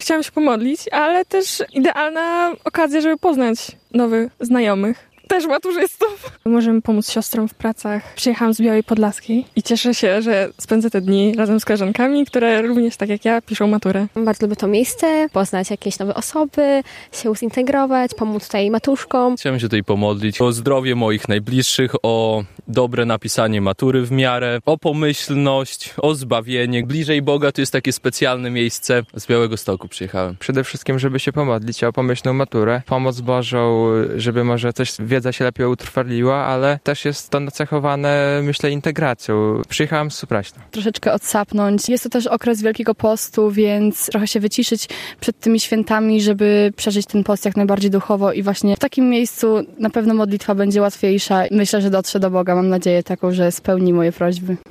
chciałam się pomodlić, ale też idealna okazja, żeby poznać nowych znajomych. Też maturzystów. Możemy pomóc siostrom w pracach. Przyjechałam z Białej Podlaskiej i cieszę się, że spędzę te dni razem z koleżankami, które również, tak jak ja, piszą maturę. Bardzo lubię to miejsce, poznać jakieś nowe osoby, się zintegrować, pomóc tutaj matuszkom. Chciałem się tutaj pomodlić o zdrowie moich najbliższych, o dobre napisanie matury w miarę, o pomyślność, o zbawienie. Bliżej Boga to jest takie specjalne miejsce. Z Białegostoku przyjechałem. Przede wszystkim, żeby się pomodlić o pomyślną maturę, pomoc Bożą, żeby może wiedza się lepiej utrwaliła, ale też jest to nacechowane, myślę, integracją. Przyjechałem z Supraśna. Troszeczkę odsapnąć. Jest to też okres Wielkiego Postu, więc trochę się wyciszyć przed tymi świętami, żeby przeżyć ten post jak najbardziej duchowo i właśnie w takim miejscu na pewno modlitwa będzie łatwiejsza. Myślę, że dotrze do Boga. Mam nadzieję taką, że spełni moje prośby.